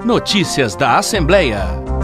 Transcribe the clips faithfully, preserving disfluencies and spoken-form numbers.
Notícias da Assembleia.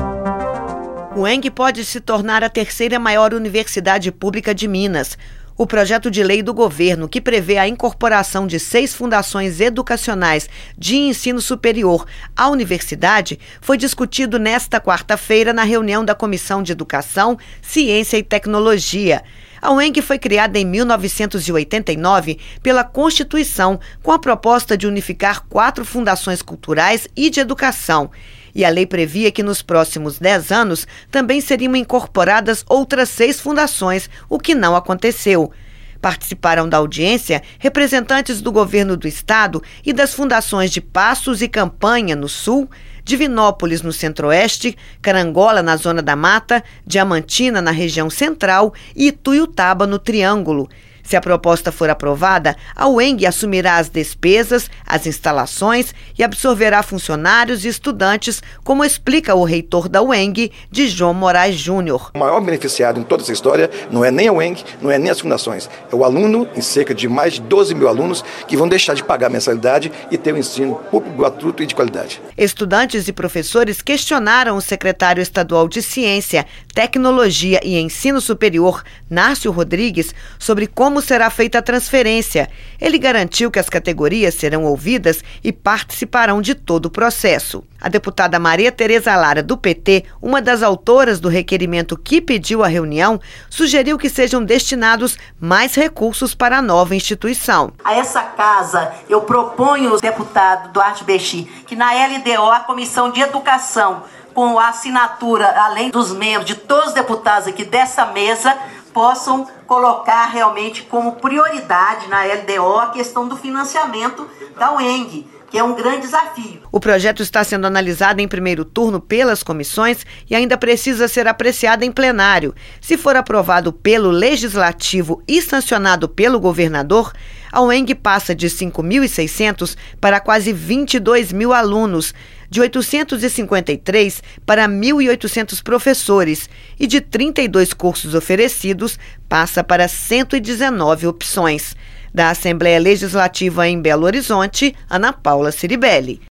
O ENG pode se tornar a terceira maior universidade pública de Minas. O projeto de lei do governo, que prevê a incorporação de seis fundações educacionais de ensino superior à universidade, foi discutido nesta quarta-feira na reunião da Comissão de Educação, Ciência e Tecnologia. A U E N G foi criada em mil novecentos e oitenta e nove pela Constituição, com a proposta de unificar quatro fundações culturais e de educação. E a lei previa que nos próximos dez anos também seriam incorporadas outras seis fundações, o que não aconteceu. Participaram da audiência representantes do governo do estado e das fundações de Passos e Campanha, no sul, Divinópolis, no centro-oeste, Carangola, na zona da Mata, Diamantina, na região central e Ituiutaba, no Triângulo. Se a proposta for aprovada, a U E N G assumirá as despesas, as instalações e absorverá funcionários e estudantes, como explica o reitor da U E N G, Dijon Moraes Júnior. O maior beneficiado em toda essa história não é nem a U E N G, não é nem as fundações. É o aluno, em cerca de mais de doze mil alunos, que vão deixar de pagar mensalidade e ter um ensino público, gratuito e de qualidade. Estudantes e professores questionaram o secretário estadual de Ciência, Tecnologia e Ensino Superior, Nárcio Rodrigues, sobre como Como será feita a transferência. Ele garantiu que as categorias serão ouvidas e participarão de todo o processo. A deputada Maria Tereza Lara, do P T, uma das autoras do requerimento que pediu a reunião, sugeriu que sejam destinados mais recursos para a nova instituição. A essa casa, eu proponho, deputado Duarte Bexi, que na L D O, a Comissão de Educação, com a assinatura, além dos membros, de todos os deputados aqui dessa mesa, possam colocar realmente como prioridade na L D O a questão do financiamento da U E N G, que é um grande desafio. O projeto está sendo analisado em primeiro turno pelas comissões e ainda precisa ser apreciado em plenário. Se for aprovado pelo Legislativo e sancionado pelo governador, a U E N G passa de cinco mil e seiscentos para quase vinte e dois mil alunos, de oitocentos e cinquenta e três para mil e oitocentos professores e de trinta e dois cursos oferecidos passa para cento e dezenove opções. Da Assembleia Legislativa em Belo Horizonte, Ana Paula Ciribelli.